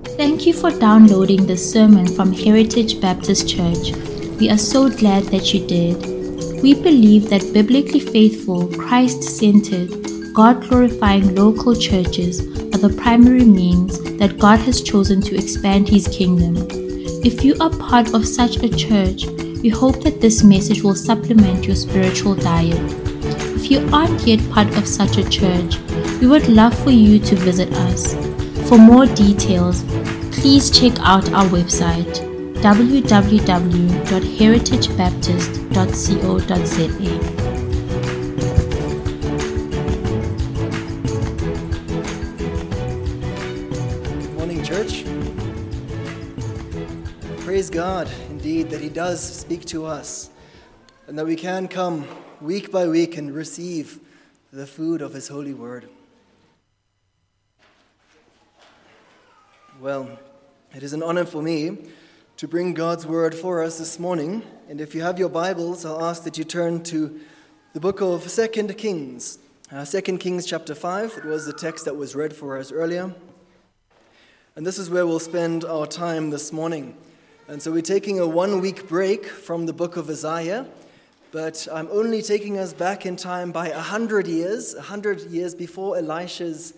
Thank you for downloading this sermon from Heritage Baptist Church. We are so glad that you did. We believe that biblically faithful, Christ-centered, God-glorifying local churches are the primary means that God has chosen to expand His kingdom. If you are part of such a church, we hope that this message will supplement your spiritual diet. If you aren't yet part of such a church, we would love for you to visit us. For more details, please check out our website www.heritagebaptist.co.za. Good morning, church. Praise God, indeed, that He does speak to us and that we can come week by week and receive the food of His holy word. Well, it is an honor for me to bring God's word for us this morning. And if you have your Bibles, I'll ask that you turn to the book of 2 Kings. 2 Kings chapter 5. It was the text that was read for us earlier. And this is where we'll spend our time this morning. And so we're taking a 1-week break from the book of Isaiah. But I'm only taking us back in time by 100 years before Isaiah's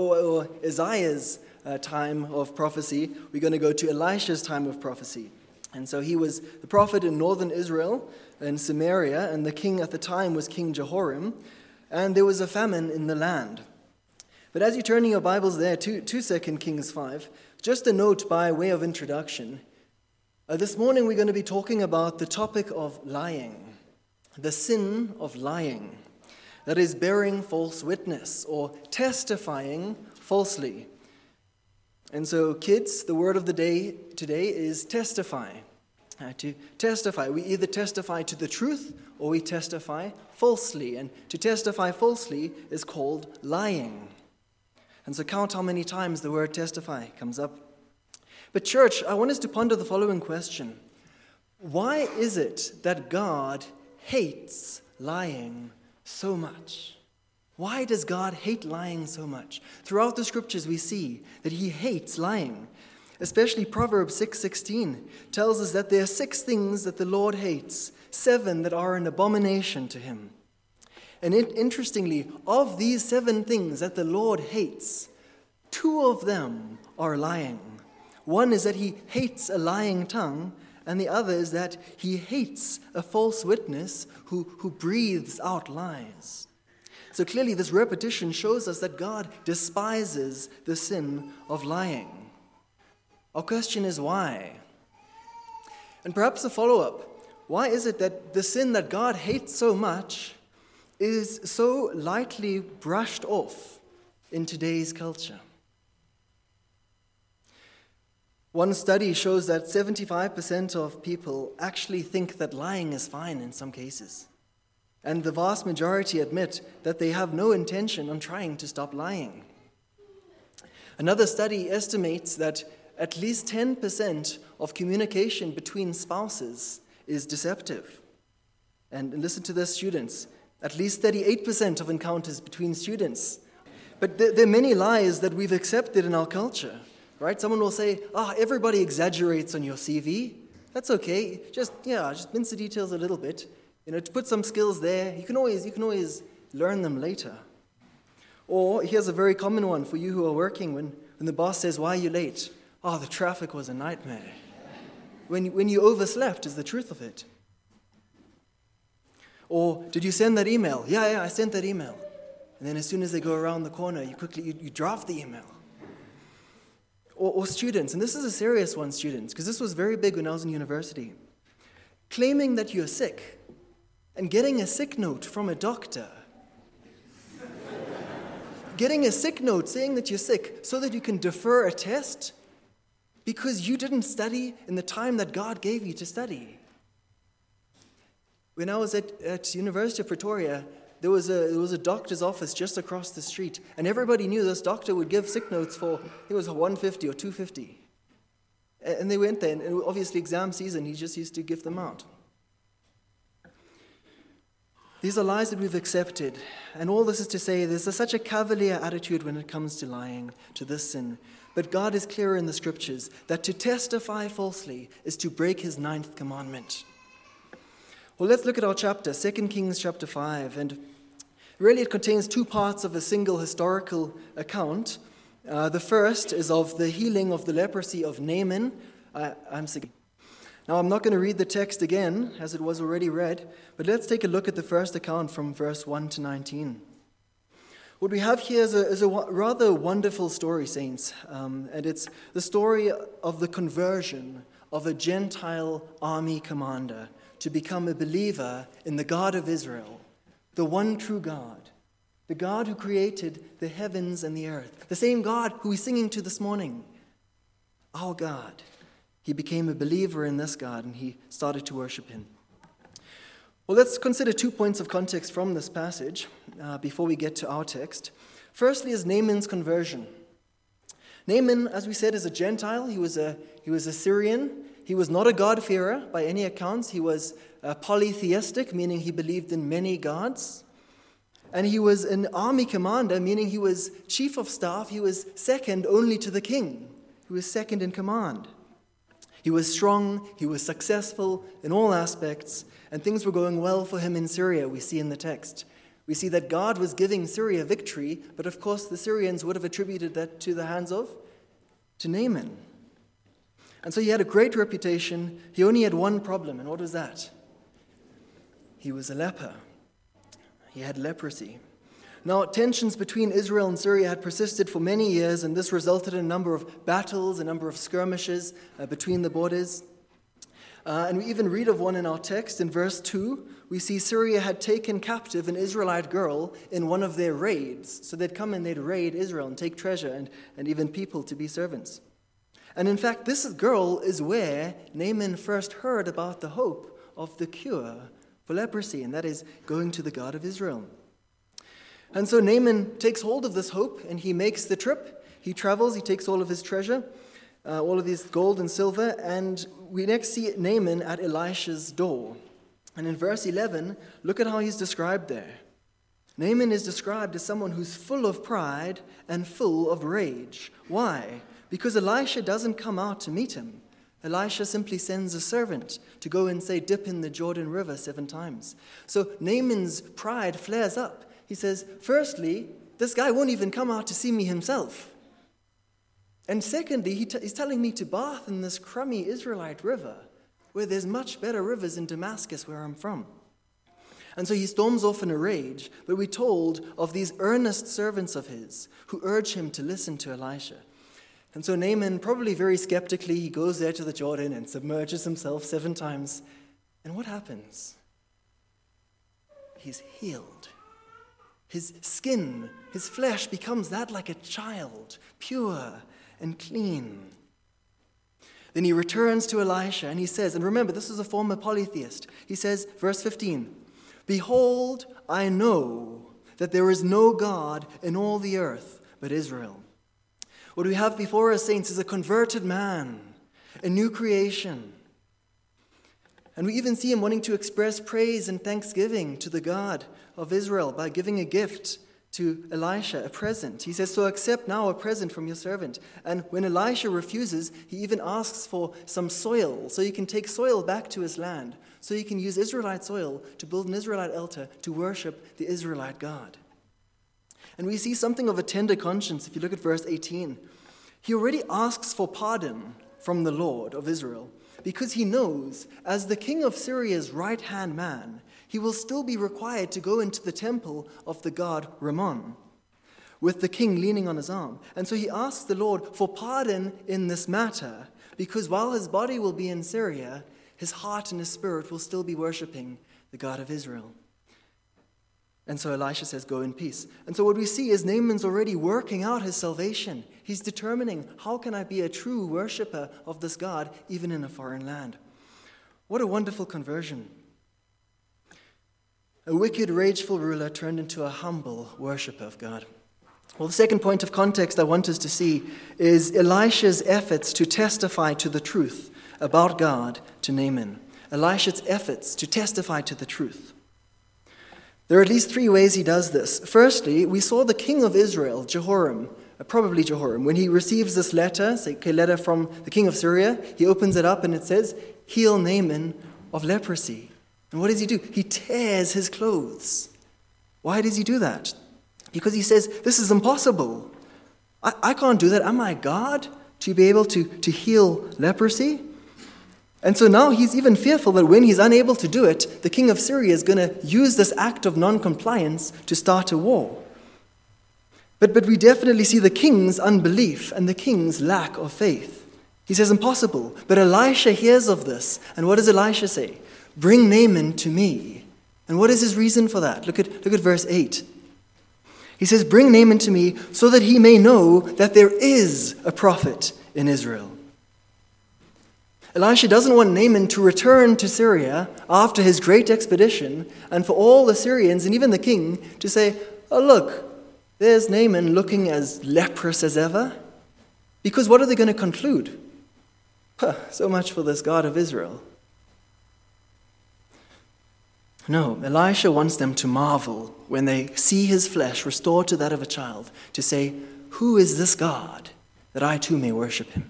time of prophecy. We're going to go to Elisha's time of prophecy. And so he was the prophet in northern Israel, in Samaria, and the king at the time was King Jehoram, and there was a famine in the land. But as you're turning your Bibles there to 2 Kings 5, just a note by way of introduction. This morning we're going to be talking about the topic of lying, the sin of lying, that is bearing false witness or testifying falsely. And so, kids, the word of the day today is testify. To testify. We either testify to the truth or we testify falsely. And to testify falsely is called lying. And so count how many times the word testify comes up. But church, I want us to ponder the following question. Why is it that God hates lying so much? Why does God hate lying so much? Throughout the scriptures we see that He hates lying. Especially Proverbs 6:16 tells us that there are 6 things that the Lord hates, 7 that are an abomination to Him. And interestingly, of these 7 things that the Lord hates, 2 of them are lying. One is that He hates a lying tongue, and the other is that He hates a false witness who breathes out lies. So clearly this repetition shows us that God despises the sin of lying. Our question is why? And perhaps a follow-up. Why is it that the sin that God hates so much is so lightly brushed off in today's culture? One study shows that 75% of people actually think that lying is fine in some cases. And the vast majority admit that they have no intention on trying to stop lying. Another study estimates that at least 10% of communication between spouses is deceptive. And listen to this, students. At least 38% of encounters between students. But there are many lies that we've accepted in our culture, right? Someone will say, everybody exaggerates on your CV. That's okay. Just mince the details a little bit. To put some skills there, you can always learn them later. Or here's a very common one for you who are working when the boss says, "Why are you late?" "Oh, the traffic was a nightmare." When you overslept is the truth of it. Or, "Did you send that email?" Yeah, I sent that email. And then as soon as they go around the corner, you draft the email. Or students, and this is a serious one, students, because this was very big when I was in university. Claiming that you're sick and getting a sick note from a doctor. Getting a sick note saying that you're sick so that you can defer a test because you didn't study in the time that God gave you to study. When I was at University of Pretoria, there was a doctor's office just across the street, and everybody knew this doctor would give sick notes for, it was $150 or $250. And they went there, and obviously exam season, he just used to give them out. These are lies that we've accepted. And all this is to say, there's such a cavalier attitude when it comes to lying, to this sin. But God is clear in the scriptures that to testify falsely is to break his 9th commandment. Well, let's look at our chapter, 2 Kings chapter 5. And really it contains 2 parts of a single historical account. The first is of the healing of the leprosy of Naaman. Now, I'm not going to read the text again, as it was already read, but let's take a look at the first account from verse 1 to 19. What we have here is a rather wonderful story, saints, and it's the story of the conversion of a Gentile army commander to become a believer in the God of Israel, the one true God, the God who created the heavens and the earth, the same God who we're singing to this morning, our God. He became a believer in this God, and he started to worship him. Well, let's consider 2 points of context from this passage before we get to our text. Firstly is Naaman's conversion. Naaman, as we said, is a Gentile. He was a Syrian. He was not a God-fearer by any accounts. He was polytheistic, meaning he believed in many gods. And he was an army commander, meaning he was chief of staff. He was second only to the king. He was second in command. He was strong, he was successful in all aspects, and things were going well for him in Syria, we see in the text. We see that God was giving Syria victory, but of course the Syrians would have attributed that to the hands of? To Naaman. And so he had a great reputation. He only had one problem, and what was that? He was a leper. He had leprosy. Now, tensions between Israel and Syria had persisted for many years, and this resulted in a number of battles, a number of skirmishes between the borders. And we even read of one in our text. In verse 2, we see Syria had taken captive an Israelite girl in one of their raids. So they'd come and they'd raid Israel and take treasure and even people to be servants. And in fact, this girl is where Naaman first heard about the hope of the cure for leprosy, and that is going to the God of Israel. And so Naaman takes hold of this hope, and he makes the trip. He travels, he takes all of his treasure, all of his gold and silver, and we next see Naaman at Elisha's door. And in verse 11, look at how he's described there. Naaman is described as someone who's full of pride and full of rage. Why? Because Elisha doesn't come out to meet him. Elisha simply sends a servant to go and say, dip in the Jordan River 7 times. So Naaman's pride flares up. He says, firstly, this guy won't even come out to see me himself. And secondly, he's telling me to bath in this crummy Israelite river, where there's much better rivers in Damascus, where I'm from. And so he storms off in a rage, but we're told of these earnest servants of his who urge him to listen to Elisha. And so Naaman, probably very skeptically, he goes there to the Jordan and submerges himself 7 times. And what happens? He's healed. His skin, his flesh becomes that like a child, pure and clean. Then he returns to Elisha and he says, and remember, this is a former polytheist. He says, verse 15, behold, I know that there is no God in all the earth but Israel. What we have before us, saints, is a converted man, a new creation. And we even see him wanting to express praise and thanksgiving to the God of Israel by giving a gift to Elisha, a present. He says, so accept now a present from your servant. And when Elisha refuses, he even asks for some soil, so he can take soil back to his land, so he can use Israelite soil to build an Israelite altar to worship the Israelite God. And we see something of a tender conscience if you look at verse 18. He already asks for pardon from the Lord of Israel, because he knows, as the king of Syria's right-hand man, he will still be required to go into the temple of the god Rimmon, with the king leaning on his arm. And so he asks the Lord for pardon in this matter, because while his body will be in Syria, his heart and his spirit will still be worshiping the God of Israel. And so Elisha says, go in peace. And so what we see is Naaman's already working out his salvation. He's determining, how can I be a true worshiper of this God, even in a foreign land? What a wonderful conversion. A wicked, rageful ruler turned into a humble worshiper of God. Well, the second point of context I want us to see is Elisha's efforts to testify to the truth about God to Naaman. Elisha's efforts to testify to the truth. There are at least 3 ways he does this. Firstly, we saw the king of Israel, Jehoram, probably Jehoram, when he receives this letter, a letter from the king of Syria, he opens it up and it says, "Heal Naaman of leprosy." And what does he do? He tears his clothes. Why does he do that? Because he says, this is impossible. I can't do that. Am I God to be able to heal leprosy? And so now he's even fearful that when he's unable to do it, the king of Syria is going to use this act of non-compliance to start a war. But we definitely see the king's unbelief and the king's lack of faith. He says, impossible. But Elisha hears of this. And what does Elisha say? Bring Naaman to me. And what is his reason for that? Look at verse 8. He says, bring Naaman to me so that he may know that there is a prophet in Israel. Elisha doesn't want Naaman to return to Syria after his great expedition and for all the Syrians and even the king to say, oh look, there's Naaman looking as leprous as ever. Because what are they going to conclude? So much for this God of Israel. No, Elisha wants them to marvel when they see his flesh restored to that of a child, to say, who is this God that I too may worship him?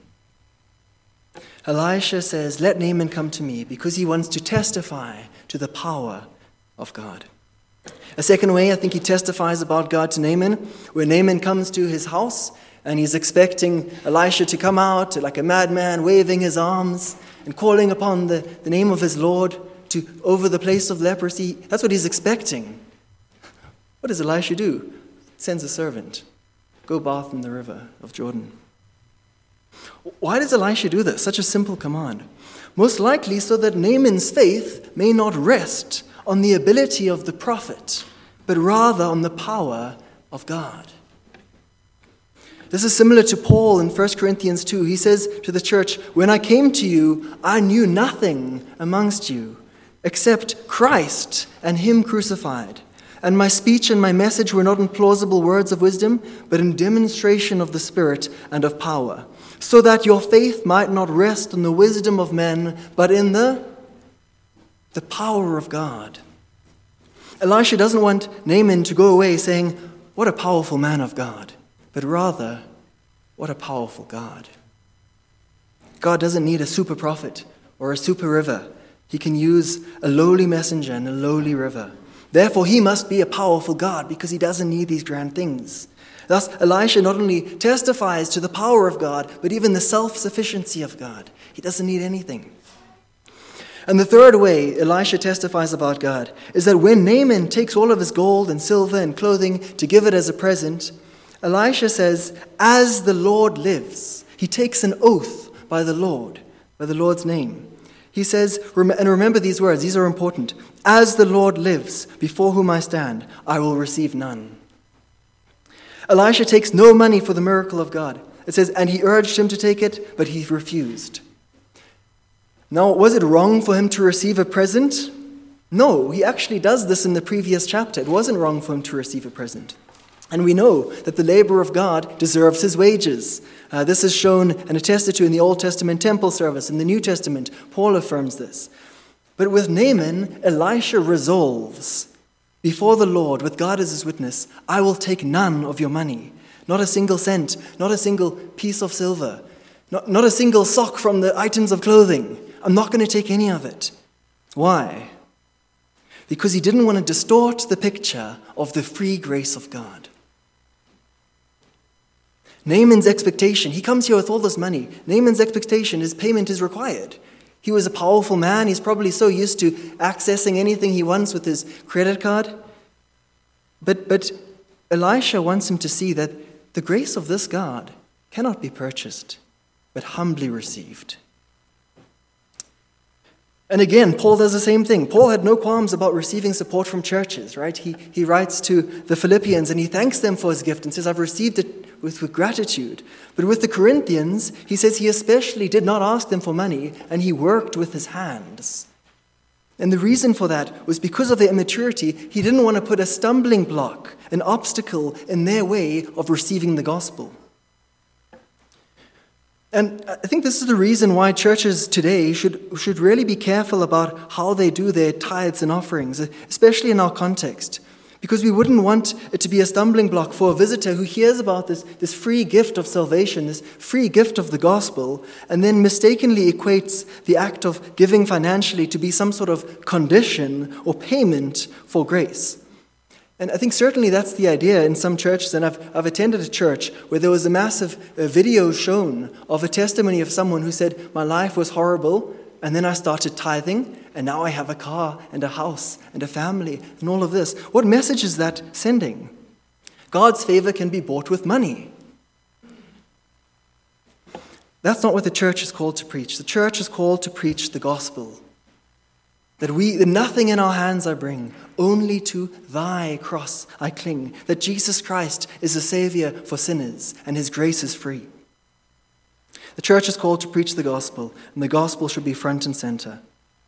Elisha says, let Naaman come to me because he wants to testify to the power of God. A second way, I think he testifies about God to Naaman, where Naaman comes to his house and he's expecting Elisha to come out like a madman, waving his arms and calling upon the name of his Lord over the place of leprosy. That's what he's expecting. What does Elisha do? Sends a servant. Go bath in the river of Jordan. Why does Elisha do this? Such a simple command. Most likely so that Naaman's faith may not rest on the ability of the prophet, but rather on the power of God. This is similar to Paul in 1 Corinthians 2. He says to the church, when I came to you, I knew nothing amongst you except Christ and him crucified. And my speech and my message were not in plausible words of wisdom, but in demonstration of the Spirit and of power, so that your faith might not rest in the wisdom of men, but in the power of God. Elisha doesn't want Naaman to go away saying, what a powerful man of God, but rather, what a powerful God. God doesn't need a super prophet or a super river. He can use a lowly messenger and a lowly river. Therefore, he must be a powerful God because he doesn't need these grand things. Thus, Elisha not only testifies to the power of God, but even the self-sufficiency of God. He doesn't need anything. And the third way Elisha testifies about God is that when Naaman takes all of his gold and silver and clothing to give it as a present, Elisha says, as the Lord lives. He takes an oath by the Lord's name. He says, and remember these words, these are important. As the Lord lives, before whom I stand, I will receive none. Elisha takes no money for the miracle of God. It says, and he urged him to take it, but he refused. Now, was it wrong for him to receive a present? No, he actually does this in the previous chapter. It wasn't wrong for him to receive a present. And we know that the labor of God deserves his wages. This is shown and attested to in the Old Testament temple service. In the New Testament, Paul affirms this. But with Naaman, Elisha resolves, before the Lord, with God as his witness, I will take none of your money. Not a single cent, not a single piece of silver, not a single sock from the items of clothing. I'm not going to take any of it. Why? Because he didn't want to distort the picture of the free grace of God. Naaman's expectation, he comes here with all this money. Naaman's expectation is payment is required. He was a powerful man. He's probably so used to accessing anything he wants with his credit card. But Elisha wants him to see that the grace of this God cannot be purchased, but humbly received. And again, Paul does the same thing. Paul had no qualms about receiving support from churches, right? He writes to the Philippians and he thanks them for his gift and says, I've received it with gratitude. But with the Corinthians, he says he especially did not ask them for money and he worked with his hands. And the reason for that was because of their immaturity. He didn't want to put a stumbling block, an obstacle in their way of receiving the gospel. And I think this is the reason why churches today should really be careful about how they do their tithes and offerings, especially in our context. Because we wouldn't want it to be a stumbling block for a visitor who hears about this free gift of salvation, this free gift of the gospel, and then mistakenly equates the act of giving financially to be some sort of condition or payment for grace. And I think certainly that's the idea in some churches, and I've attended a church where there was a massive video shown of a testimony of someone who said, my life was horrible, and then I started tithing, and now I have a car and a house and a family and all of this. What message is that sending? God's favor can be bought with money. That's not what the church is called to preach. The church is called to preach the gospel. That nothing in our hands I bring, only to thy cross I cling. That Jesus Christ is a savior for sinners and his grace is free. The church is called to preach the gospel, and the gospel should be front and center.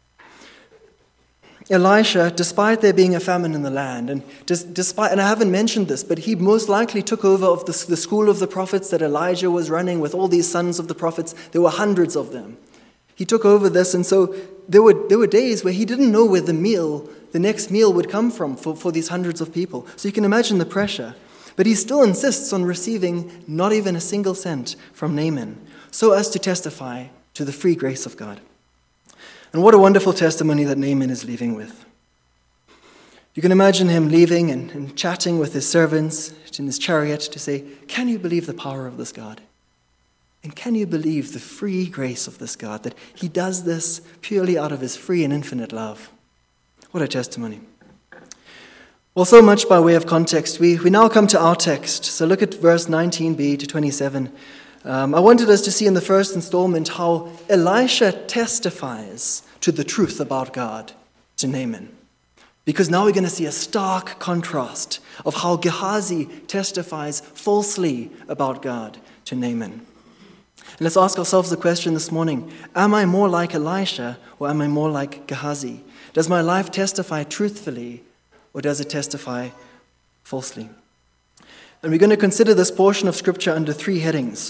Elisha, despite there being a famine in the land, and I haven't mentioned this, but he most likely took over of the school of the prophets that Elijah was running with all these sons of the prophets. There were hundreds of them. He took over this, and so there were days where he didn't know where the next meal would come from for these hundreds of people. So you can imagine the pressure. But he still insists on receiving not even a single cent from Naaman, so as to testify to the free grace of God. And what a wonderful testimony that Naaman is leaving with. You can imagine him leaving and chatting with his servants in his chariot to say, can you believe the power of this God? And can you believe the free grace of this God, that he does this purely out of his free and infinite love? What a testimony. Well, so much by way of context. We now come to our text. So look at verse 19b to 27. I wanted us to see in the first installment how Elisha testifies to the truth about God to Naaman. Because now we're going to see a stark contrast of how Gehazi testifies falsely about God to Naaman. And let's ask ourselves the question this morning, am I more like Elisha or am I more like Gehazi? Does my life testify truthfully or does it testify falsely? And we're going to consider this portion of Scripture under three headings.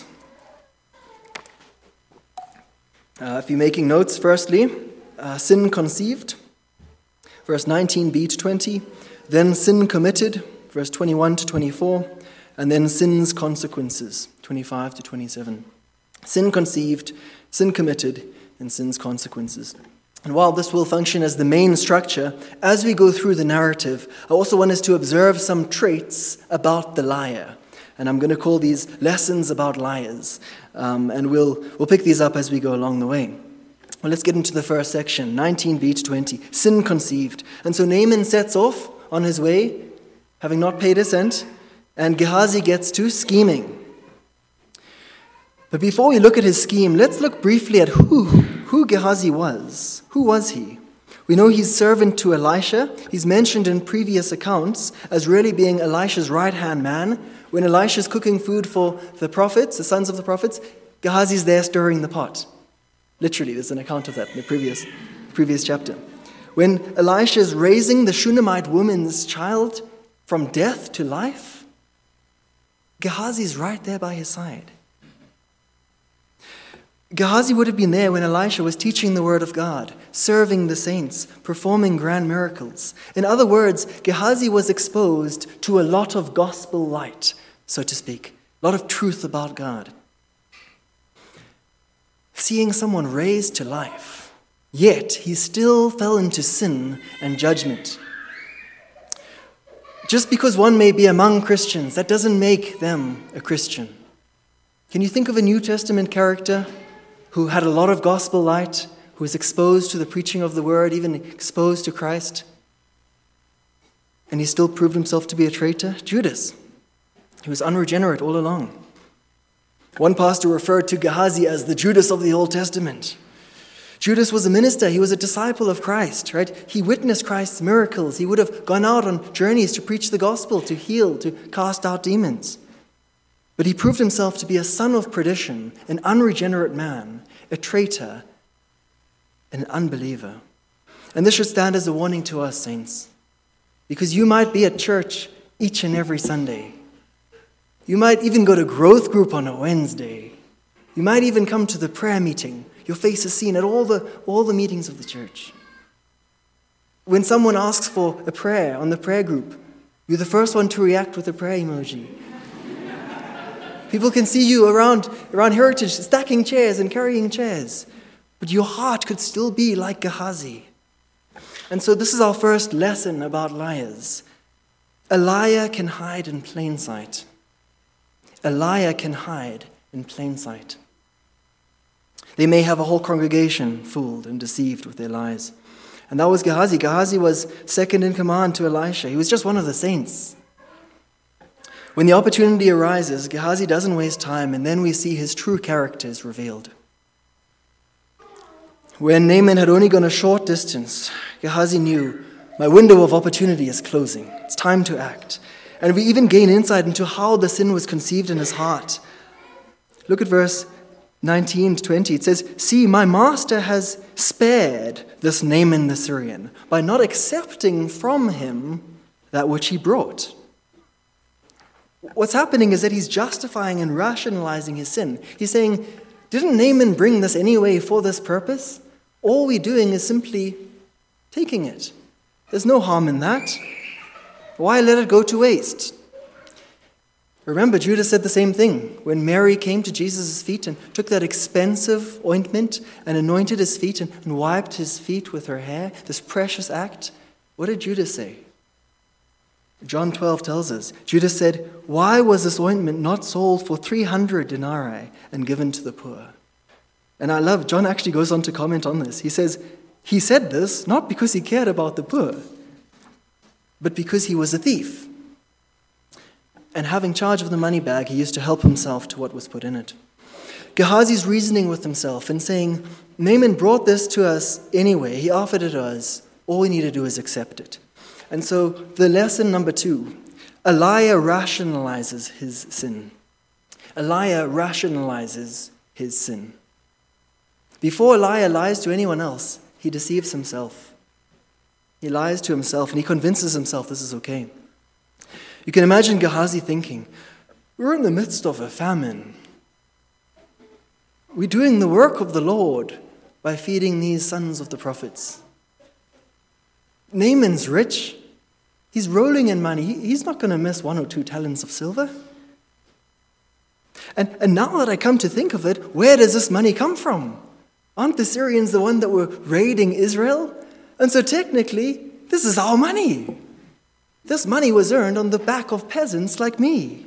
If you're making notes, firstly, sin conceived, verse 19b to 20, then sin committed, verse 21 to 24, and then sin's consequences, 25 to 27. Sin conceived, sin committed, and sin's consequences. And while this will function as the main structure, as we go through the narrative, I also want us to observe some traits about the liar. And I'm going to call these lessons about liars. And we'll pick these up as we go along the way. Well, let's get into the first section, 19b to 20, sin conceived. And so Naaman sets off on his way, having not paid a cent, and Gehazi gets to scheming. But before we look at his scheme, let's look briefly at who Gehazi was. Who was he? We know he's servant to Elisha. He's mentioned in previous accounts as really being Elisha's right-hand man. When Elisha's cooking food for the prophets, the sons of the prophets, Gehazi's there stirring the pot. Literally, there's an account of that in the previous chapter. When Elisha is raising the Shunammite woman's child from death to life, Gehazi's right there by his side. Gehazi would have been there when Elisha was teaching the word of God, serving the saints, performing grand miracles. In other words, Gehazi was exposed to a lot of gospel light, so to speak, a lot of truth about God. Seeing someone raised to life, yet he still fell into sin and judgment. Just because one may be among Christians, that doesn't make them a Christian. Can you think of a New Testament character who had a lot of gospel light, who was exposed to the preaching of the word, even exposed to Christ, and he still proved himself to be a traitor? Judas. He was unregenerate all along. One pastor referred to Gehazi as the Judas of the Old Testament. Judas was a minister. He was a disciple of Christ, right? He witnessed Christ's miracles. He would have gone out on journeys to preach the gospel, to heal, to cast out demons. But he proved himself to be a son of perdition, an unregenerate man, a traitor, an unbeliever. And this should stand as a warning to us, saints, because you might be at church each and every Sunday. You might even go to growth group on a Wednesday. You might even come to the prayer meeting. Your face is seen at all the meetings of the church. When someone asks for a prayer on the prayer group, you're the first one to react with a prayer emoji. People can see you around Heritage stacking chairs and carrying chairs, but your heart could still be like Gehazi. And so this is our first lesson about liars. A liar can hide in plain sight. A liar can hide in plain sight. They may have a whole congregation fooled and deceived with their lies. And that was Gehazi. Gehazi was second in command to Elisha. He was just one of the saints. When the opportunity arises, Gehazi doesn't waste time, and then we see his true characters revealed. When Naaman had only gone a short distance, Gehazi knew, my window of opportunity is closing. It's time to act. And we even gain insight into how the sin was conceived in his heart. Look at verse 19 to 20. It says, see, my master has spared this Naaman the Syrian by not accepting from him that which he brought. What's happening is that he's justifying and rationalizing his sin. He's saying, didn't Naaman bring this anyway for this purpose? All we're doing is simply taking it. There's no harm in that. Why let it go to waste? Remember, Judas said the same thing when Mary came to Jesus' feet and took that expensive ointment and anointed his feet and wiped his feet with her hair, this precious act. What did Judas say? John 12 tells us, Judas said, why was this ointment not sold for 300 denarii and given to the poor? And I love, John actually goes on to comment on this. He says, he said this not because he cared about the poor, but because he was a thief. And having charge of the money bag, he used to help himself to what was put in it. Gehazi's reasoning with himself and saying, Naaman brought this to us anyway. He offered it to us. All we need to do is accept it. And so the lesson number 2, a liar rationalizes his sin. A liar rationalizes his sin. Before a liar lies to anyone else, he deceives himself. He lies to himself and he convinces himself this is okay. You can imagine Gehazi thinking, we're in the midst of a famine. We're doing the work of the Lord by feeding these sons of the prophets. Naaman's rich. He's rolling in money. He's not going to miss 1 or 2 talents of silver. And now that I come to think of it, where does this money come from? Aren't the Syrians the one that were raiding Israel? And so technically, this is our money. This money was earned on the back of peasants like me.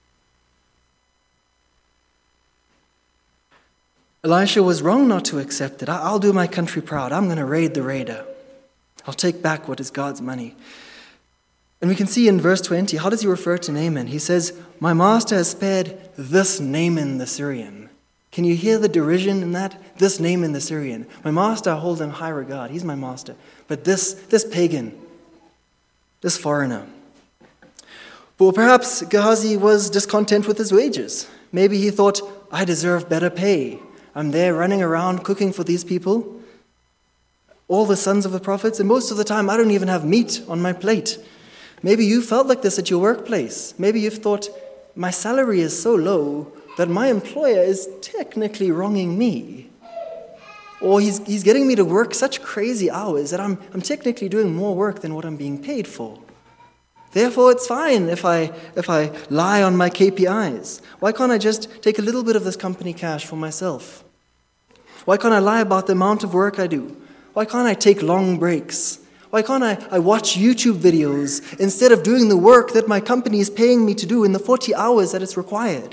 Elisha was wrong not to accept it. I'll do my country proud. I'm going to raid the raider. I'll take back what is God's money. And we can see in verse 20, how does he refer to Naaman? He says, my master has spared this Naaman the Syrian. Can you hear the derision in that? This Naaman the Syrian. My master, I hold him high regard. He's my master. But this pagan, this foreigner. But perhaps Gehazi was discontent with his wages. Maybe he thought, I deserve better pay. I'm there running around cooking for these people, all the sons of the prophets, and most of the time I don't even have meat on my plate. Maybe you felt like this at your workplace. Maybe you've thought, my salary is so low that my employer is technically wronging me. Or he's getting me to work such crazy hours that I'm technically doing more work than what I'm being paid for. Therefore, it's fine if I lie on my KPIs. Why can't I just take a little bit of this company cash for myself? Why can't I lie about the amount of work I do? Why can't I take long breaks? Why can't I watch YouTube videos instead of doing the work that my company is paying me to do in the 40 hours that it's required?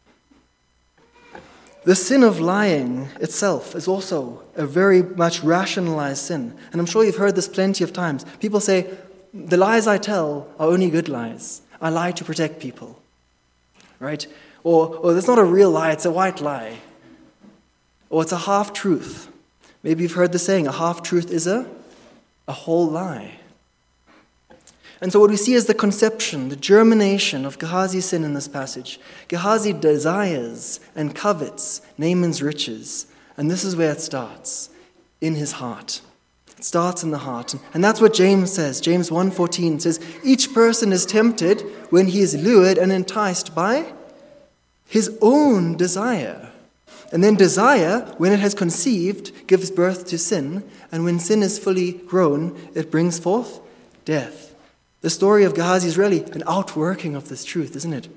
The sin of lying itself is also a very much rationalized sin. And I'm sure you've heard this plenty of times. People say, the lies I tell are only good lies. I lie to protect people. Right? Or that's not a real lie, it's a white lie. Or it's a half-truth. Maybe you've heard the saying, a half-truth is a whole lie. And so what we see is the conception, the germination of Gehazi's sin in this passage. Gehazi desires and covets Naaman's riches. And this is where it starts, in his heart. It starts in the heart. And that's what James says. James 1:14 says, each person is tempted when he is lured and enticed by his own desire. And then desire, when it has conceived, gives birth to sin. And when sin is fully grown, it brings forth death. The story of Gehazi is really an outworking of this truth, isn't it?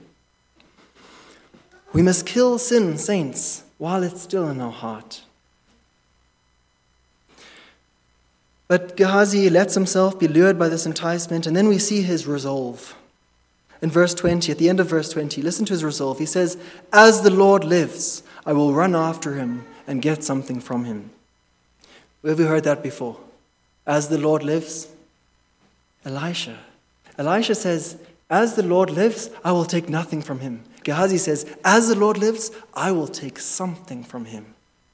We must kill sin, saints, while it's still in our heart. But Gehazi lets himself be lured by this enticement, and then we see his resolve. In verse 20, at the end of verse 20, listen to his resolve. He says, "As the Lord lives, I will run after him and get something from him." Where have we heard that before? As the Lord lives? Elisha. Elisha says, "As the Lord lives, I will take nothing from him." Gehazi says, "As the Lord lives, I will take something from him."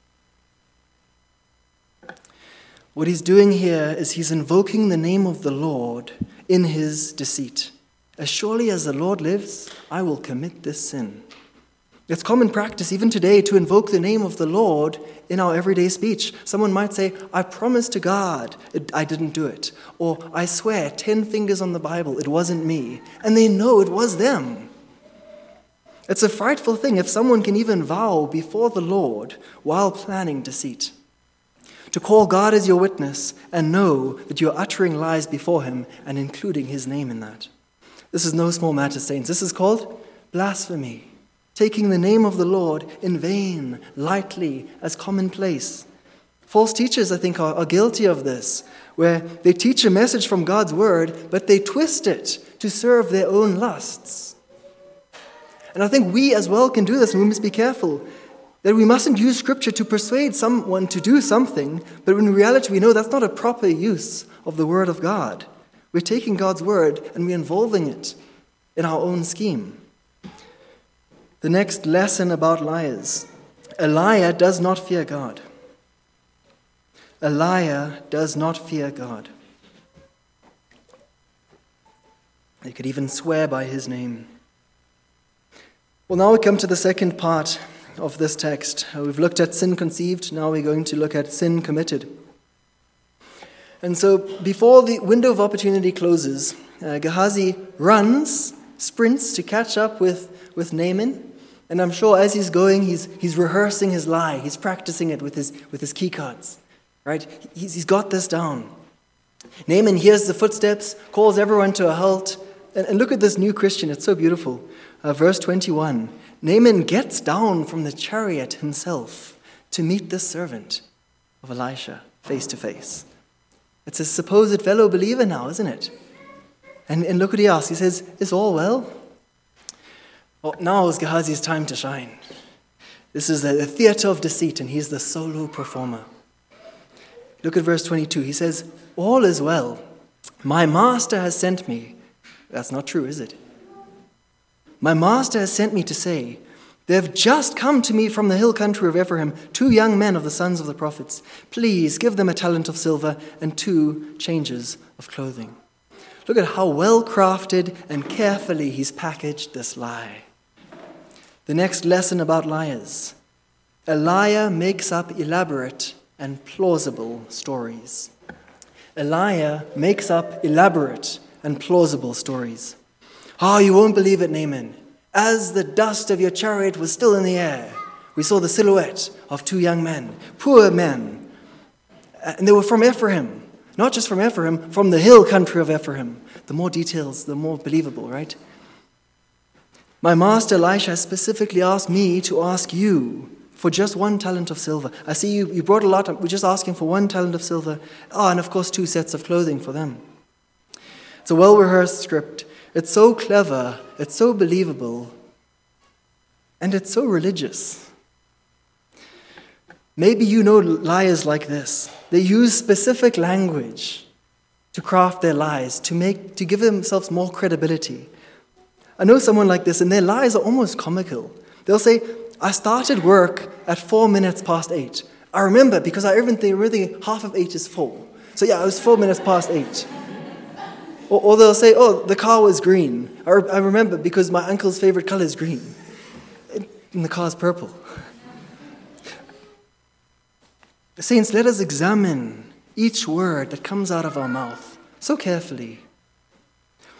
What he's doing here is he's invoking the name of the Lord in his deceit. As surely as the Lord lives, I will commit this sin. It's common practice even today to invoke the name of the Lord in our everyday speech. Someone might say, "I promise to God I didn't do it." Or, "I swear 10 fingers on the Bible, it wasn't me." And they know it was them. It's a frightful thing if someone can even vow before the Lord while planning deceit. To call God as your witness and know that you're uttering lies before him and including his name in that. This is no small matter, saints. This is called blasphemy. Taking the name of the Lord in vain, lightly, as commonplace. False teachers, I think, are guilty of this, where they teach a message from God's word, but they twist it to serve their own lusts. And I think we as well can do this, and we must be careful that we mustn't use Scripture to persuade someone to do something, but in reality we know that's not a proper use of the Word of God. We're taking God's Word and we're involving it in our own scheme. The next lesson about liars. A liar does not fear God. A liar does not fear God. They could even swear by his name. Well, now we come to the second part of this text. We've looked at sin conceived, now we're going to look at sin committed. And so before the window of opportunity closes, Gehazi sprints to catch up with Naaman. And I'm sure as he's going, he's rehearsing his lie. He's practicing it with his key cards, right? He's got this down. Naaman hears the footsteps, calls everyone to a halt. And look at this new Christian. It's so beautiful. Verse 21. Naaman gets down from the chariot himself to meet this servant of Elisha face to face. It's a supposed fellow believer now, isn't it? And look what he asks. He says, "Is all well?" Well, now is Gehazi's time to shine. This is a theater of deceit, and he's the solo performer. Look at verse 22. He says, "All is well. My master has sent me." That's not true, is it? "My master has sent me to say, they have just come to me from the hill country of Ephraim, 2 young men of the sons of the prophets. Please give them a talent of silver and 2 changes of clothing." Look at how well crafted and carefully he's packaged this lie. The next lesson about liars. A liar makes up elaborate and plausible stories. A liar makes up elaborate and plausible stories. "Oh, you won't believe it, Naaman. As the dust of your chariot was still in the air, we saw the silhouette of 2 young men, poor men. And they were from Ephraim. Not just from Ephraim, from the hill country of Ephraim." The more details, the more believable, right? "My master Elisha specifically asked me to ask you for just 1 talent of silver. I see you brought a lot. We're just asking for 1 talent of silver. Oh, and of course 2 sets of clothing for them." It's a well-rehearsed script. It's so clever, it's so believable, and it's so religious. Maybe you know liars like this. They use specific language to craft their lies, to give themselves more credibility. I know someone like this, and their lies are almost comical. They'll say, "I started work at 4 minutes past 8. I remember because everything half of 8 is 4. So yeah, it was 4 minutes past 8. Or they'll say, "Oh, the car was green. I remember because my uncle's favorite color is green. And the car's purple." Saints, let us examine each word that comes out of our mouth so carefully.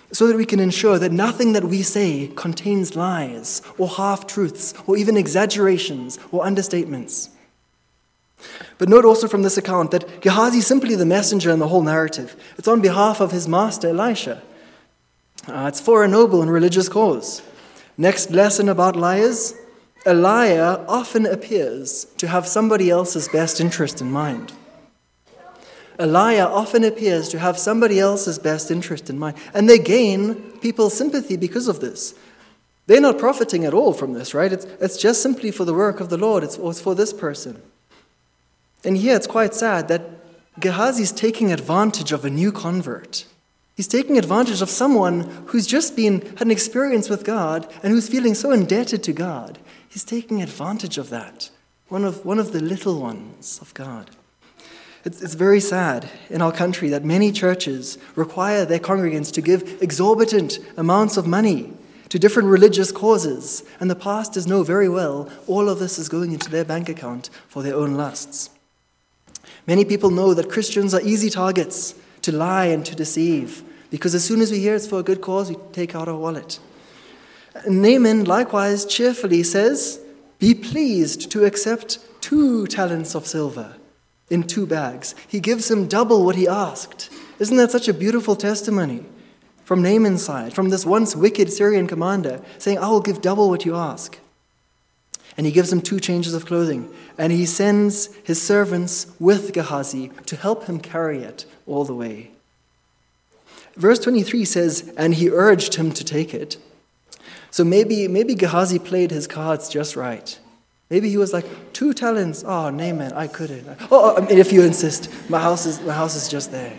so that we can ensure that nothing that we say contains lies or half-truths or even exaggerations or understatements. But note also from this account that Gehazi is simply the messenger in the whole narrative. It's on behalf of his master Elisha. It's for a noble and religious cause. Next lesson about liars: a liar often appears to have somebody else's best interest in mind. A liar often appears to have somebody else's best interest in mind, and they gain people's sympathy because of this. They're not profiting at all from this, right? It's just simply for the work of the Lord. It's for this person. And here it's quite sad that Gehazi's taking advantage of a new convert. He's taking advantage of someone who's just had an experience with God and who's feeling so indebted to God. He's taking advantage of that, one of the little ones of God. It's very sad in our country that many churches require their congregants to give exorbitant amounts of money to different religious causes, and the pastors know very well all of this is going into their bank account for their own lusts. Many people know that Christians are easy targets to lie and to deceive, because as soon as we hear it's for a good cause, we take out our wallet. Naaman likewise cheerfully says, "Be pleased to accept 2 talents of silver in 2 bags." He gives him double what he asked. Isn't that such a beautiful testimony from Naaman's side, from this once wicked Syrian commander, saying, "I will give double what you ask." And he gives him 2 changes of clothing, and he sends his servants with Gehazi to help him carry it all the way. Verse 23 says, "And he urged him to take it." So maybe Gehazi played his cards just right. Maybe he was like, 2 talents. Oh, Naaman, I couldn't. If you insist, my house is just there.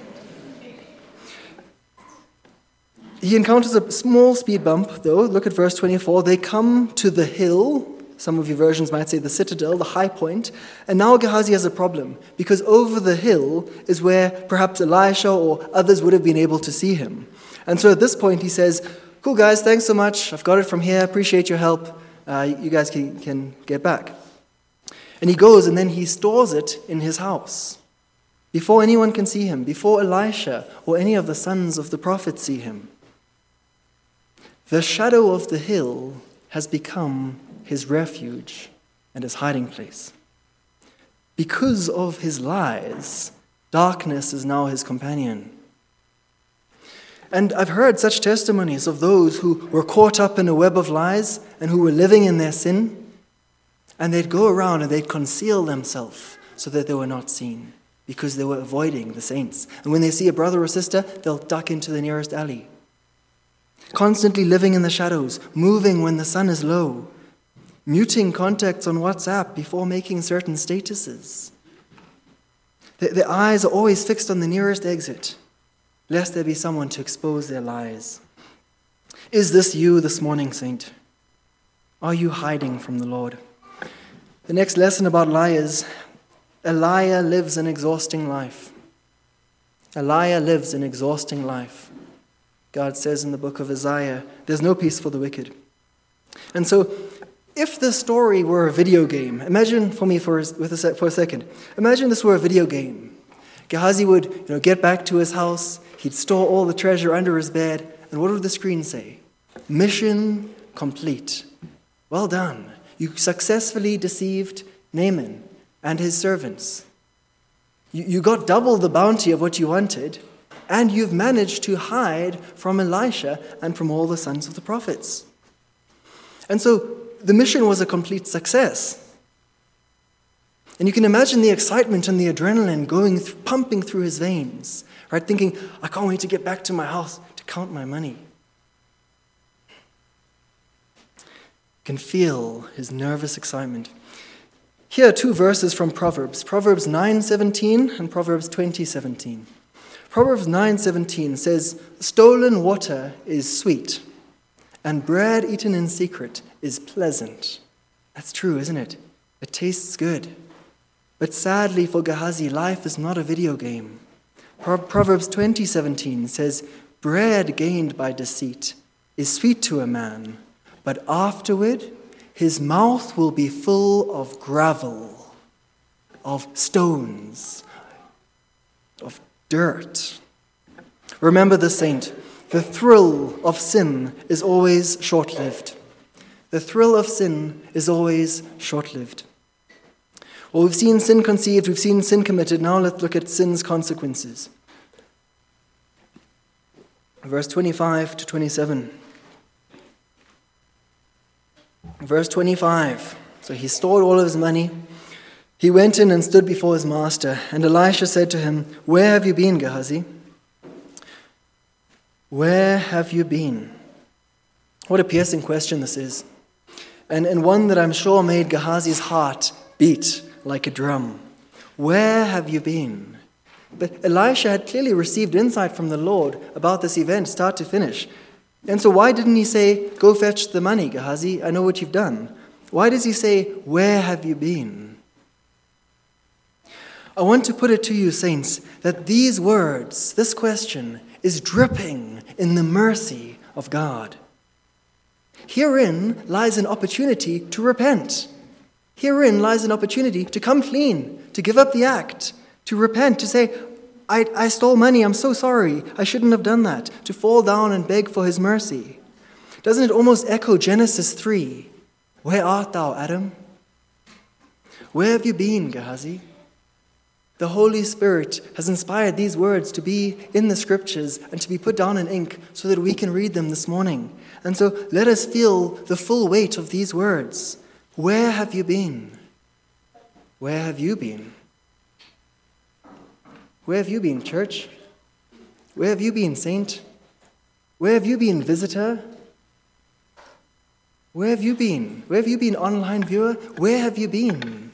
He encounters a small speed bump, though. Look at verse 24. They come to the hill. Some of your versions might say the citadel, the high point. And now Gehazi has a problem, because over the hill is where perhaps Elisha or others would have been able to see him. And so at this point he says, "Cool guys, thanks so much. I've got it from here. Appreciate your help. You guys can get back." And he goes and then he stores it in his house before anyone can see him, before Elisha or any of the sons of the prophets see him. The shadow of the hill has become his refuge and his hiding place. Because of his lies, darkness is now his companion. And I've heard such testimonies of those who were caught up in a web of lies and who were living in their sin, and they'd go around and they'd conceal themselves so that they were not seen, because they were avoiding the saints. And when they see a brother or sister, they'll duck into the nearest alley. Constantly living in the shadows, moving when the sun is low, muting contacts on WhatsApp before making certain statuses. Their eyes are always fixed on the nearest exit, lest there be someone to expose their lies. Is this you this morning, saint? Are you hiding from the Lord? The next lesson about liars: a liar lives an exhausting life. A liar lives an exhausting life. God says in the book of Isaiah, there's no peace for the wicked. And so, if this story were a video game, imagine for me for a second, imagine this were a video game. Gehazi would get back to his house, he'd store all the treasure under his bed, and what would the screen say? Mission complete. Well done. You successfully deceived Naaman and his servants. You got double the bounty of what you wanted, and you've managed to hide from Elisha and from all the sons of the prophets. And so the mission was a complete success. And you can imagine the excitement and the adrenaline pumping through his veins, right? Thinking, I can't wait to get back to my house to count my money. You can feel his nervous excitement. Here are 2 verses from Proverbs 9:17 and Proverbs 20:17. Proverbs 9:17 says, "Stolen water is sweet, and bread eaten in secret is pleasant." That's true, isn't it? It tastes good. But sadly for Gehazi, life is not a video game. Proverbs 20:17 says, "Bread gained by deceit is sweet to a man, but afterward his mouth will be full of gravel, of stones, of dirt." Remember the saint. The thrill of sin is always short-lived. The thrill of sin is always short-lived. Well, we've seen sin conceived, we've seen sin committed. Now let's look at sin's consequences. Verse 25 to 27. Verse 25. So he stored all of his money. He went in and stood before his master. And Elisha said to him, "Where have you been, Gehazi? Where have you been?" What a piercing question this is. And one that I'm sure made Gehazi's heart beat like a drum. Where have you been? But Elisha had clearly received insight from the Lord about this event, start to finish. And so why didn't he say, "Go fetch the money, Gehazi, I know what you've done"? Why does he say, "Where have you been"? I want to put it to you, saints, that these words, this question, is dripping in the mercy of God. Herein lies an opportunity to repent. Herein lies an opportunity to come clean, to give up the act, to repent, to say, I stole money, I'm so sorry, I shouldn't have done that, to fall down and beg for his mercy. Doesn't it almost echo Genesis 3? "Where art thou, Adam? Where have you been, Gehazi?" The Holy Spirit has inspired these words to be in the Scriptures and to be put down in ink so that we can read them this morning. And so let us feel the full weight of these words. Where have you been? Where have you been? Where have you been, church? Where have you been, saint? Where have you been, visitor? Where have you been? Where have you been, online viewer? Where have you been?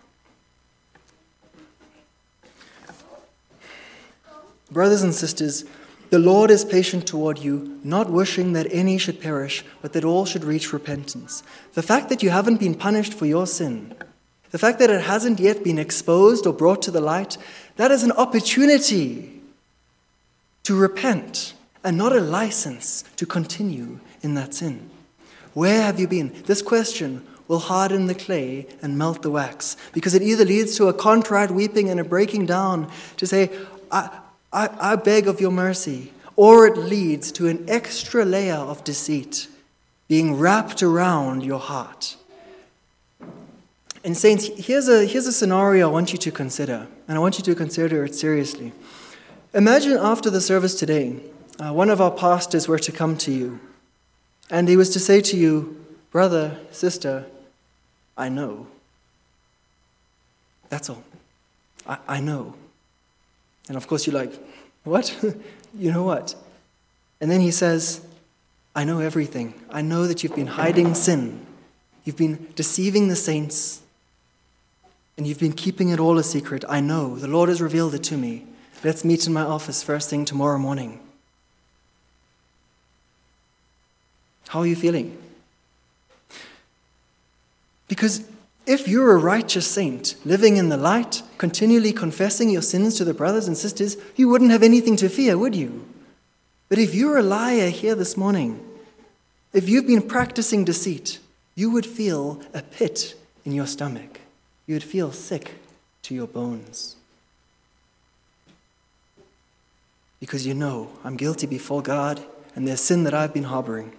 Brothers and sisters, the Lord is patient toward you, not wishing that any should perish, but that all should reach repentance. The fact that you haven't been punished for your sin, the fact that it hasn't yet been exposed or brought to the light, that is an opportunity to repent and not a license to continue in that sin. Where have you been? This question will harden the clay and melt the wax, because it either leads to a contrite weeping and a breaking down to say, I beg of your mercy, or it leads to an extra layer of deceit being wrapped around your heart. And saints, here's a scenario I want you to consider, and I want you to consider it seriously. Imagine after the service today, one of our pastors were to come to you, and he was to say to you, "Brother, sister, I know." That's all. I know. And of course you're like, "What? You know what?" And then he says, "I know everything. I know that you've been hiding sin. You've been deceiving the saints. And you've been keeping it all a secret. I know. The Lord has revealed it to me. Let's meet in my office first thing tomorrow morning." How are you feeling? Because if you're a righteous saint, living in the light, continually confessing your sins to the brothers and sisters, you wouldn't have anything to fear, would you? But if you're a liar here this morning, if you've been practicing deceit, you would feel a pit in your stomach. You would feel sick to your bones. Because you know, I'm guilty before God, and there's sin that I've been harboring.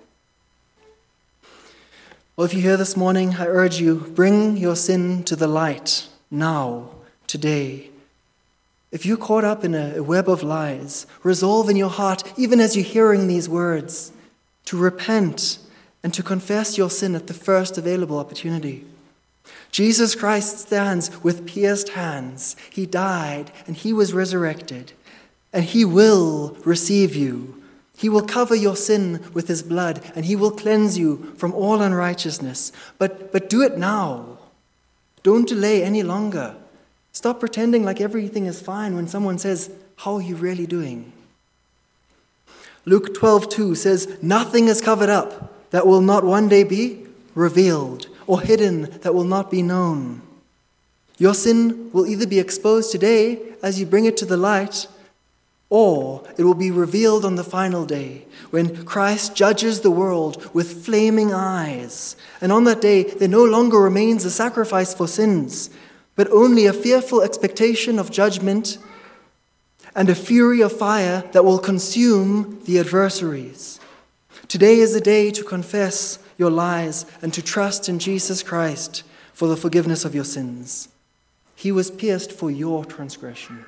Well, if you're here this morning, I urge you, bring your sin to the light now, today. If you're caught up in a web of lies, resolve in your heart, even as you're hearing these words, to repent and to confess your sin at the first available opportunity. Jesus Christ stands with pierced hands. He died and he was resurrected, and he will receive you. He will cover your sin with his blood, and he will cleanse you from all unrighteousness. But do it now. Don't delay any longer. Stop pretending like everything is fine when someone says, "How are you really doing?" Luke 12:2 says, "Nothing is covered up that will not one day be revealed, or hidden that will not be known." Your sin will either be exposed today as you bring it to the light, or it will be revealed on the final day when Christ judges the world with flaming eyes. And on that day, there no longer remains a sacrifice for sins, but only a fearful expectation of judgment and a fury of fire that will consume the adversaries. Today is the day to confess your lies and to trust in Jesus Christ for the forgiveness of your sins. He was pierced for your transgression.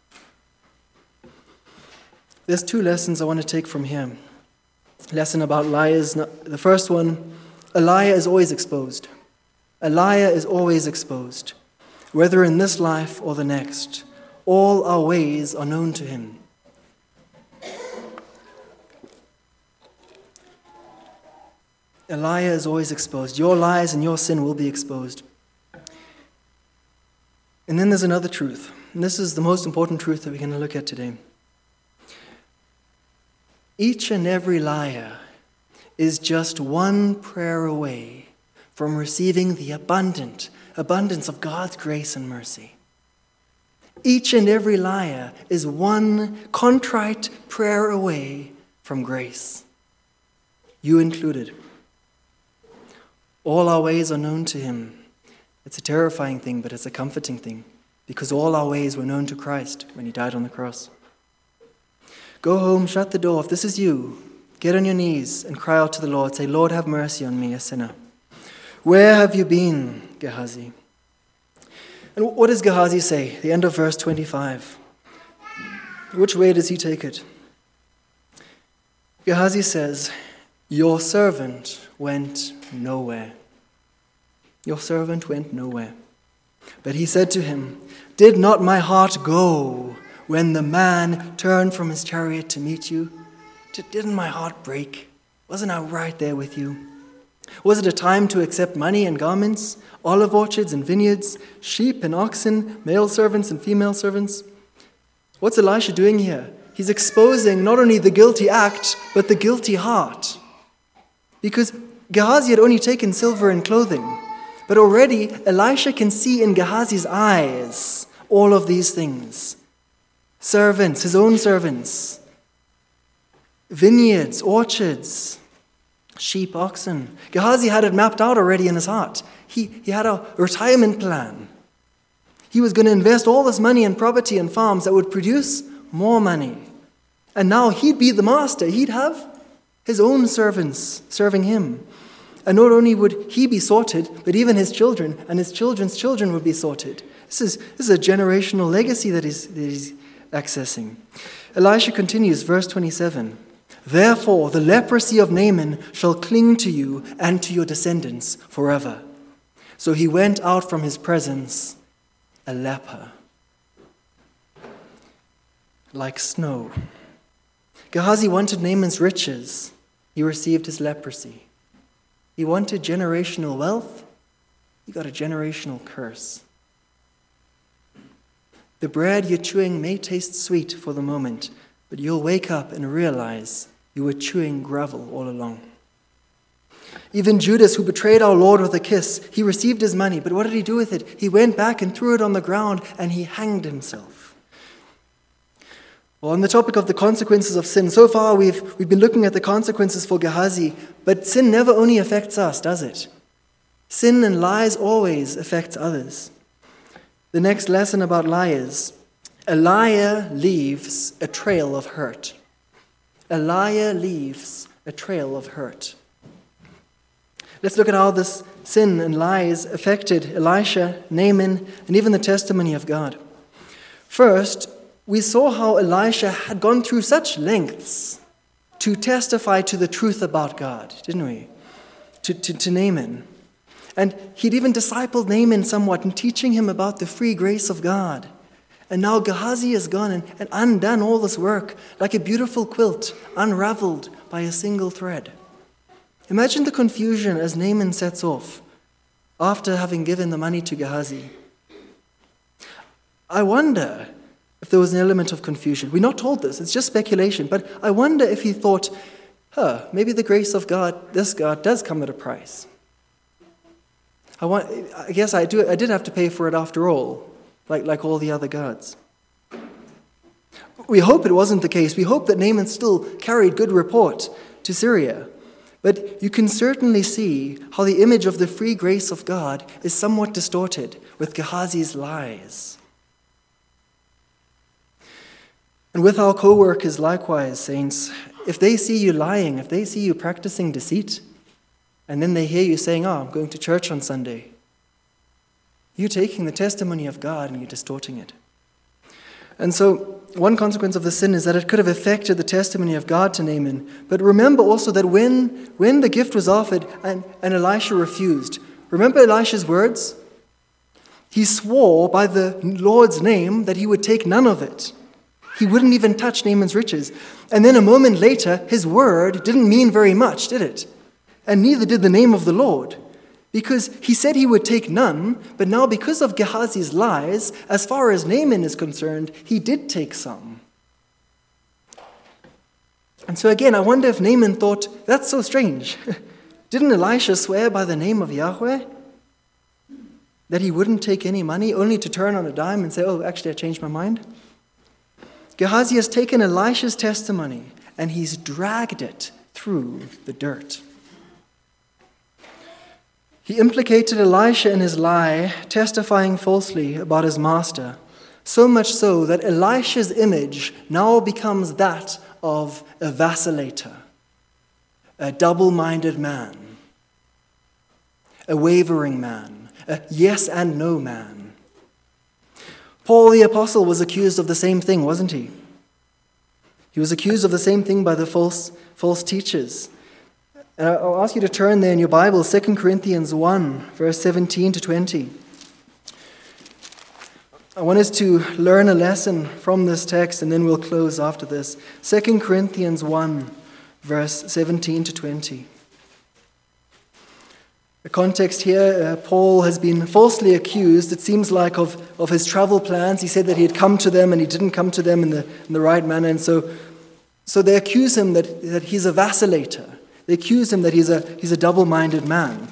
There's 2 lessons I want to take from here. Lesson about liars. The first one, a liar is always exposed. A liar is always exposed, whether in this life or the next. All our ways are known to him. A liar is always exposed. Your lies and your sin will be exposed. And then there's another truth. And this is the most important truth that we're going to look at today. Each and every liar is just one prayer away from receiving the abundance of God's grace and mercy. Each and every liar is one contrite prayer away from grace. You included. All our ways are known to him. It's a terrifying thing, but it's a comforting thing, because all our ways were known to Christ when he died on the cross. Go home, shut the door. If this is you, get on your knees and cry out to the Lord. Say, Lord, have mercy on me, a sinner. Where have you been, Gehazi? And what does Gehazi say? The end of verse 25. Which way does he take it? Gehazi says, your servant went nowhere. Your servant went nowhere. But he said to him, did not my heart go when the man turned from his chariot to meet you? Didn't my heart break? Wasn't I right there with you? Was it a time to accept money and garments, olive orchards and vineyards, sheep and oxen, male servants and female servants? What's Elisha doing here? He's exposing not only the guilty act, but the guilty heart. Because Gehazi had only taken silver and clothing, but already Elisha can see in Gehazi's eyes all of these things. Servants, his own servants, vineyards, orchards, sheep, oxen. Gehazi had it mapped out already in his heart. He had a retirement plan. He was going to invest all this money in property and farms that would produce more money. And now he'd be the master. He'd have his own servants serving him. And not only would he be sorted, but even his children and his children's children would be sorted. This is a generational legacy that he's accessing. Elisha continues, verse 27. Therefore, the leprosy of Naaman shall cling to you and to your descendants forever. So he went out from his presence a leper, like snow. Gehazi wanted Naaman's riches. He received his leprosy. He wanted generational wealth. He got a generational curse. The bread you're chewing may taste sweet for the moment, but you'll wake up and realize you were chewing gravel all along. Even Judas, who betrayed our Lord with a kiss, he received his money, but what did he do with it? He went back and threw it on the ground, and he hanged himself. Well, on the topic of the consequences of sin, so far we've been looking at the consequences for Gehazi, but sin never only affects us, does it? Sin and lies always affects others. The next lesson about liars: a liar leaves a trail of hurt. A liar leaves a trail of hurt. Let's look at how this sin and lies affected Elisha, Naaman, and even the testimony of God. First, we saw how Elisha had gone through such lengths to testify to the truth about God, didn't we? To Naaman. And he'd even discipled Naaman somewhat in teaching him about the free grace of God. And now Gehazi has gone and undone all this work like a beautiful quilt unraveled by a single thread. Imagine the confusion as Naaman sets off after having given the money to Gehazi. I wonder if there was an element of confusion. We're not told this, it's just speculation, but I wonder if he thought, maybe the grace of God, this God, does come at a price. I guess I did have to pay for it after all, like all the other gods. We hope it wasn't the case. We hope that Naaman still carried good report to Syria. But you can certainly see how the image of the free grace of God is somewhat distorted with Gehazi's lies. And with our co-workers likewise, saints, if they see you lying, if they see you practicing deceit, and then they hear you saying, I'm going to church on Sunday, you're taking the testimony of God and you're distorting it. And so one consequence of the sin is that it could have affected the testimony of God to Naaman. But remember also that when the gift was offered and Elisha refused, remember Elisha's words? He swore by the Lord's name that he would take none of it. He wouldn't even touch Naaman's riches. And then a moment later, his word didn't mean very much, did it? And neither did the name of the Lord. Because he said he would take none, but now because of Gehazi's lies, as far as Naaman is concerned, he did take some. And so again, I wonder if Naaman thought, that's so strange. Didn't Elisha swear by the name of Yahweh that he wouldn't take any money, only to turn on a dime and say, actually I changed my mind? Gehazi has taken Elisha's testimony and he's dragged it through the dirt. He implicated Elisha in his lie, testifying falsely about his master, so much so that Elisha's image now becomes that of a vacillator, a double-minded man, a wavering man, a yes and no man. Paul the apostle was accused of the same thing, wasn't he? He was accused of the same thing by the false teachers. And I'll ask you to turn there in your Bible, 2 Corinthians 1, verse 17 to 20. I want us to learn a lesson from this text, and then we'll close after this. 2 Corinthians 1, verse 17 to 20. The context here, Paul has been falsely accused, it seems like, of his travel plans. He said that he had come to them and he didn't come to them in the right manner. And so they accuse him that he's a vacillator. They accuse him that he's a double-minded man.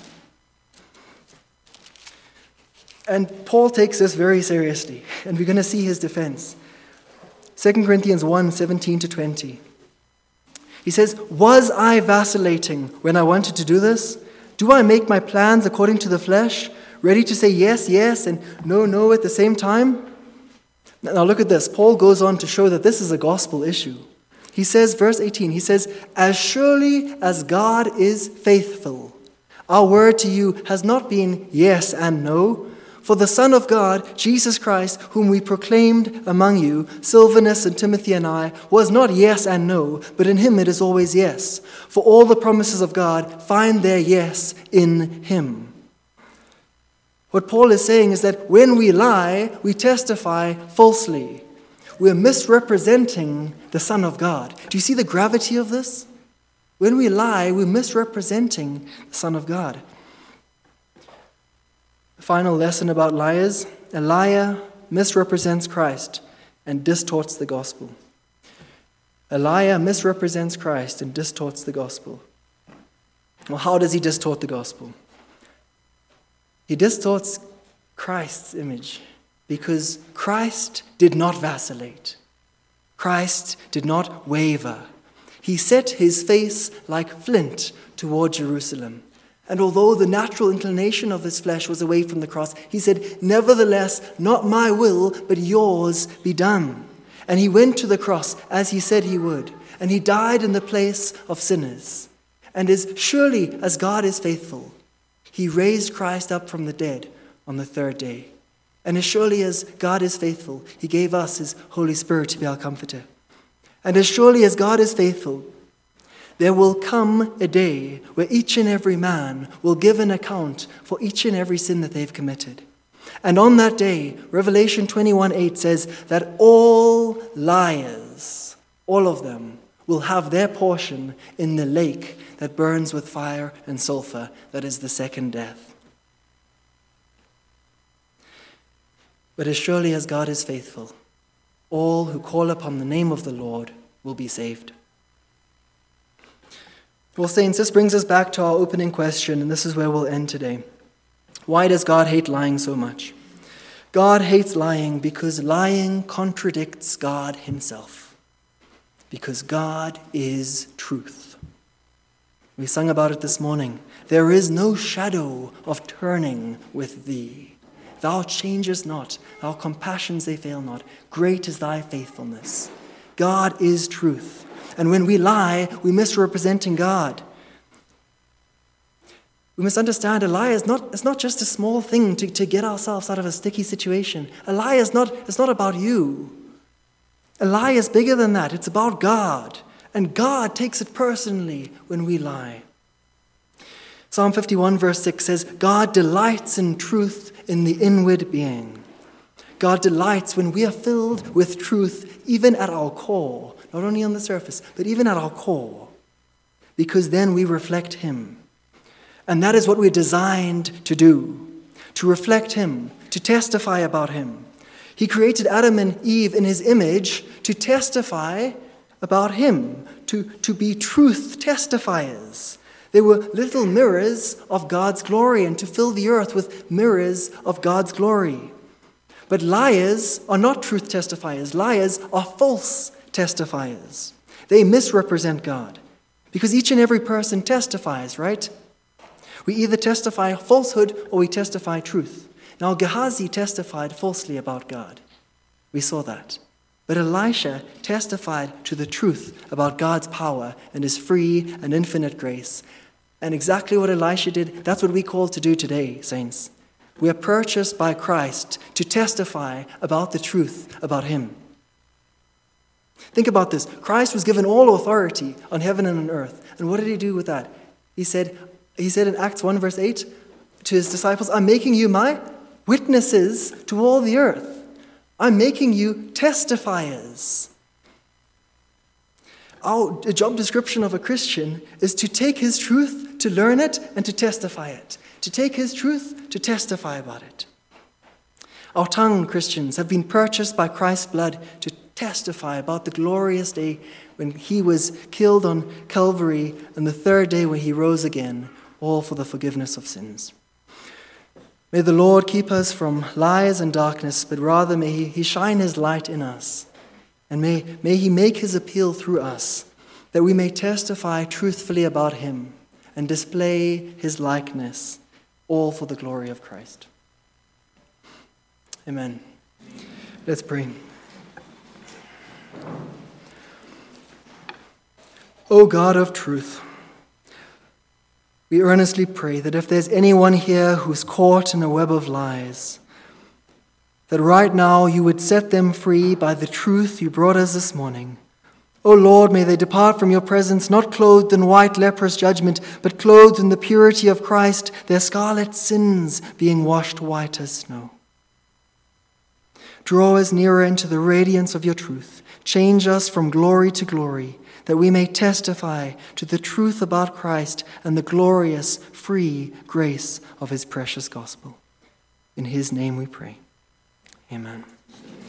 And Paul takes this very seriously, and we're going to see his defense. 2 Corinthians 1, 17 to 20. He says, "Was I vacillating when I wanted to do this? Do I make my plans according to the flesh, ready to say yes, yes, and no, no at the same time?" Now look at this. Paul goes on to show that this is a gospel issue. He says, verse 18, he says, "As surely as God is faithful, our word to you has not been yes and no. For the Son of God, Jesus Christ, whom we proclaimed among you, Silvanus and Timothy and I, was not yes and no, but in him it is always yes. For all the promises of God find their yes in him." What Paul is saying is that when we lie, we testify falsely. We're misrepresenting the Son of God. Do you see the gravity of this? When we lie, we're misrepresenting the Son of God. The final lesson about liars: a liar misrepresents Christ and distorts the gospel. A liar misrepresents Christ and distorts the gospel. Well, how does he distort the gospel? He distorts Christ's image. Because Christ did not vacillate. Christ did not waver. He set his face like flint toward Jerusalem. And although the natural inclination of his flesh was away from the cross, he said, "Nevertheless, not my will, but yours be done." And he went to the cross as he said he would. And he died in the place of sinners. And as surely as God is faithful, he raised Christ up from the dead on the third day. And as surely as God is faithful, he gave us his Holy Spirit to be our comforter. And as surely as God is faithful, there will come a day where each and every man will give an account for each and every sin that they've committed. And on that day, Revelation 21:8 says that all liars, all of them, will have their portion in the lake that burns with fire and sulfur, that is the second death. But as surely as God is faithful, all who call upon the name of the Lord will be saved. Well, saints, this brings us back to our opening question, and this is where we'll end today. Why does God hate lying so much? God hates lying because lying contradicts God himself. Because God is truth. We sung about it this morning. There is no shadow of turning with thee. Thou changest not, thy compassions they fail not. Great is thy faithfulness. God is truth. And when we lie, we're misrepresenting God. We must understand a lie is not just a small thing to get ourselves out of a sticky situation. A lie is not about you. A lie is bigger than that. It's about God. And God takes it personally when we lie. Psalm 51 verse 6 says, God delights in truth in the inward being. God delights when we are filled with truth, even at our core. Not only on the surface, but even at our core. Because then we reflect Him. And that is what we're designed to do. To reflect Him, to testify about Him. He created Adam and Eve in His image to testify about Him, to be truth testifiers. They were little mirrors of God's glory and to fill the earth with mirrors of God's glory. But liars are not truth testifiers. Liars are false testifiers. They misrepresent God because each and every person testifies, right? We either testify falsehood or we testify truth. Now, Gehazi testified falsely about God. We saw that. But Elisha testified to the truth about God's power and His free and infinite grace. And exactly what Elisha did, that's what we call to do today, saints. We are purchased by Christ to testify about the truth about Him. Think about this. Christ was given all authority on heaven and on earth. And what did He do with that? He said in Acts 1 verse 8 to His disciples, I'm making you my witnesses to all the earth. I'm making you testifiers. Our job description of a Christian is to take His truth, to learn it, and to testify it. To take His truth, to testify about it. Our tongue, Christians, have been purchased by Christ's blood to testify about the glorious day when He was killed on Calvary and the third day when He rose again, all for the forgiveness of sins. May the Lord keep us from lies and darkness, but rather may He shine His light in us. And may He make His appeal through us, that we may testify truthfully about Him and display His likeness, all for the glory of Christ. Amen. Let's pray. O God of truth, we earnestly pray that if there's anyone here who's caught in a web of lies, that right now you would set them free by the truth you brought us this morning. O Lord, may they depart from your presence not clothed in white leprous judgment, but clothed in the purity of Christ, their scarlet sins being washed white as snow. Draw us nearer into the radiance of your truth. Change us from glory to glory, that we may testify to the truth about Christ and the glorious, free grace of His precious gospel. In His name we pray. Amen.